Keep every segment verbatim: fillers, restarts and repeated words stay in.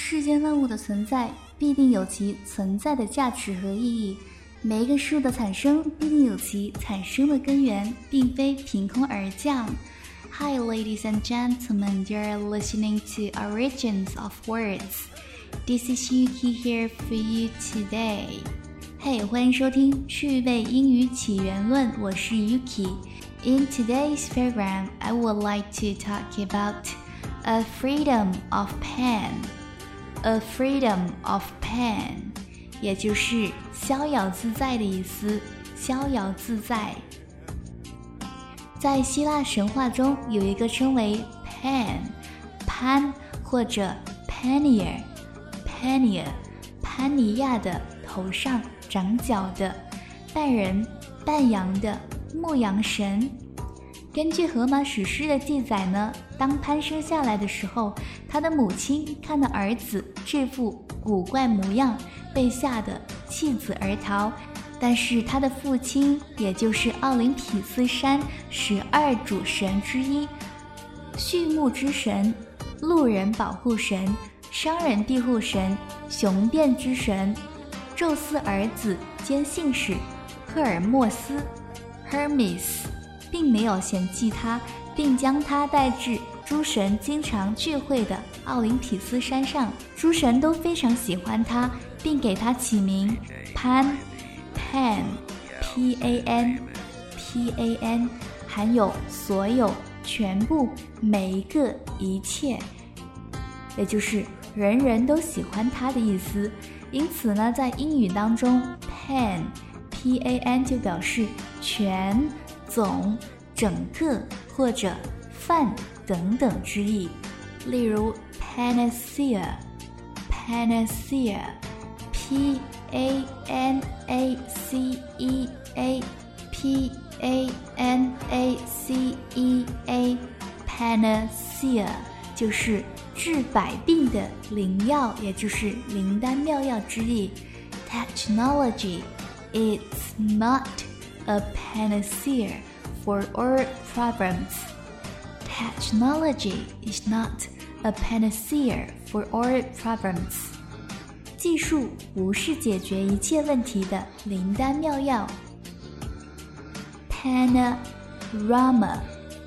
世间万物的存在必定有其存在的价值和意义，每一个事物的产生必定有其产生的根源，并非凭空而降。Hi ladies and gentlemen, you're listening to Origins of Words. This is Yuki here for you today. Hey, 欢迎收听趣味英语起源论，我是 Yuki。In today's program, I would like to talk about a freedom of pen.A freedom of pen, 也就是逍遥自在的意思，逍遥自在。在希腊神话中有一个称为 Pan, 潘或者 Pania, Pania, 潘尼亚的头上长角的半人半羊的牧羊神。根据荷马史诗的记载呢，当潘生下来的时候，他的母亲看到儿子这副古怪模样，被吓得弃子而逃。但是他的父亲，也就是奥林匹斯山十二主神之一，畜牧之神、路人保护神、商人庇护神、雄辩之神，宙斯儿子兼信使赫尔墨斯 Hermes， 并没有嫌弃他，并将他带至诸神经常聚会的奥林匹斯山上，诸神都非常喜欢他，并给他起名潘 Pan P A N P A N， 含有所有、全部、每一个、一切，也就是人人都喜欢他的意思。因此呢，在英语当中 Pan P A N 就表示全、总、整个或者泛等等之意。例如 Panacea Panacea P A N A C E A P A N A C E A Panacea 就是治百病的灵药，也就是灵丹妙药之意。 Technology is not a panacea for all problems. Technology is not a panacea for all problems. 技术不是解决一切问题的灵丹妙药。Panorama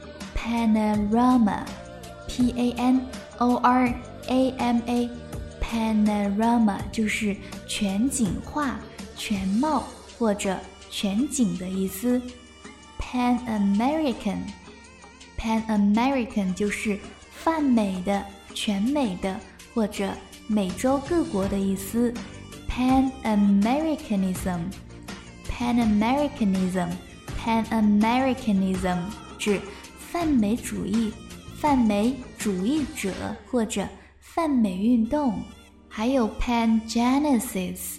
Panorama P A N O R A M A Panorama 就是全景画、全貌或者全景的意思。Pan American Pan American 就是泛美的、全美的或者美洲各国的意思。Pan Americanism Pan Americanism Pan Americanism 指泛美主义、泛美主义者或者泛美运动。还有 Pangenesis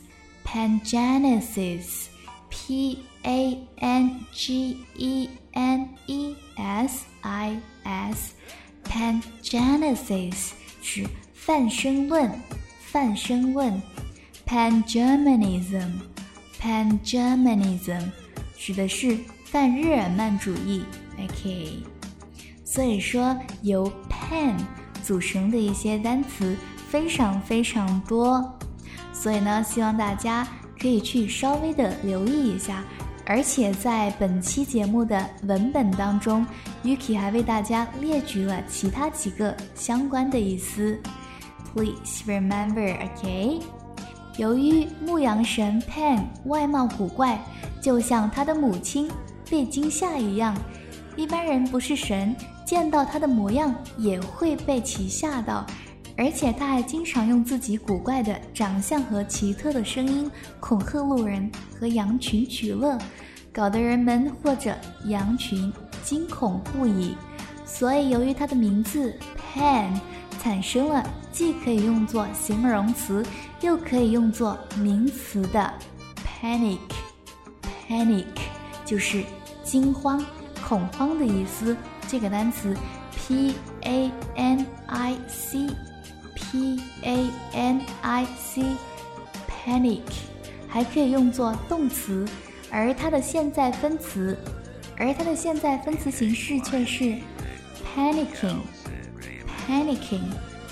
Pangenesis P A N G E N E S I S Pangenesis 指泛生论、泛生论。 Pangermanism Pangermanism 指的是泛日耳曼主义。 OK， 所以说由 Pan 组成的一些单词非常非常多，所以呢，希望大家可以去稍微的留意一下。而且在本期节目的文本当中， Yuki 还为大家列举了其他几个相关的意思。 Please remember, OK？ 由于牧羊神 Pan 外貌古怪，就像他的母亲被惊吓一样，一般人不是神，见到他的模样也会被其吓到。而且他还经常用自己古怪的长相和奇特的声音恐吓路人和羊群取乐，搞得人们或者羊群惊恐不已。所以由于他的名字 Pan 产生了既可以用作形容词又可以用作名词的 Panic Panic 就是惊慌、恐慌的意思。这个单词 P A N I C P A N I C Panic 还可以用作动词，而它的现在分词而它的现在分词形式却是 panicking panicking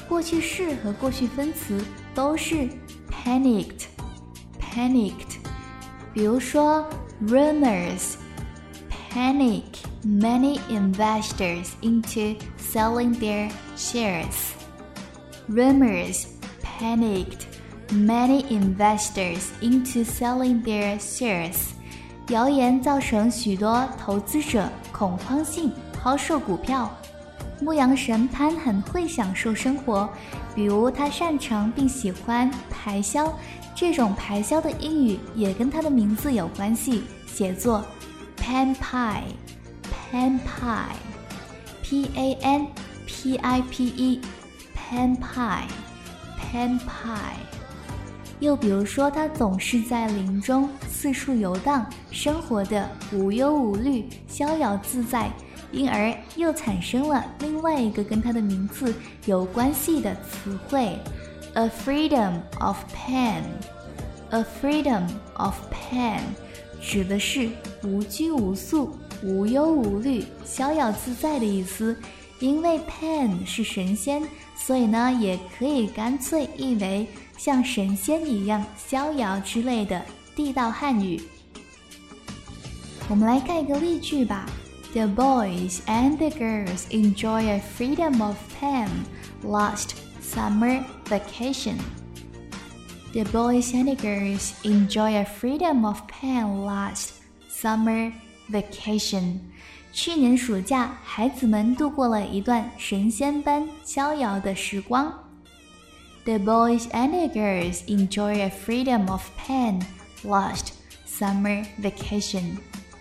过去式和过去分词都是 panicked panicked。 比如说 rumors panic many investors into selling their shares. Rumors panicked many investors into selling their shares. 谣言造成许多投资者恐慌性抛售股票。牧羊神潘很会享受生活，比如他擅长并喜欢排箫，这种排箫的英语也跟他的名字有关系，写作 pan pie pan pie P A N P I P E pan pie pan pie。 又比如说他总是在林中四处游荡，生活的无忧无虑，逍遥自在，因而又产生了另外一个跟他的名字有关系的词汇 A freedom of pen A freedom of pen 指的是无拘无束，无忧无虑，逍遥自在的意思。因为 Pan 是神仙，所以呢也可以干脆译为像神仙一样逍遥之类的地道汉语。我们来看一个例句吧。 The boys and the girls enjoy a freedom of Pan last summer vacation. The boys and the girls enjoy a freedom of Pan last summer vacation. 去年暑假，孩子们度过了一段神仙般逍遥的时光。The boys and the girls enjoy a freedom of Pan last summer vacation.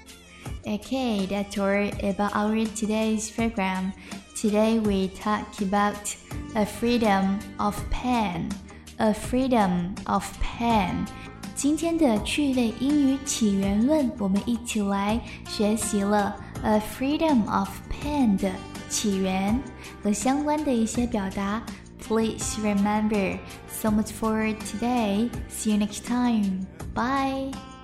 Okay, that's all about our today's program. Today we talk about a freedom of Pan. A freedom of Pan. 今天的趣味英语起源论，我们一起来学习了 A freedom of pen 的起源和相关的一些表达。Please remember, so much for today. See you next time. Bye.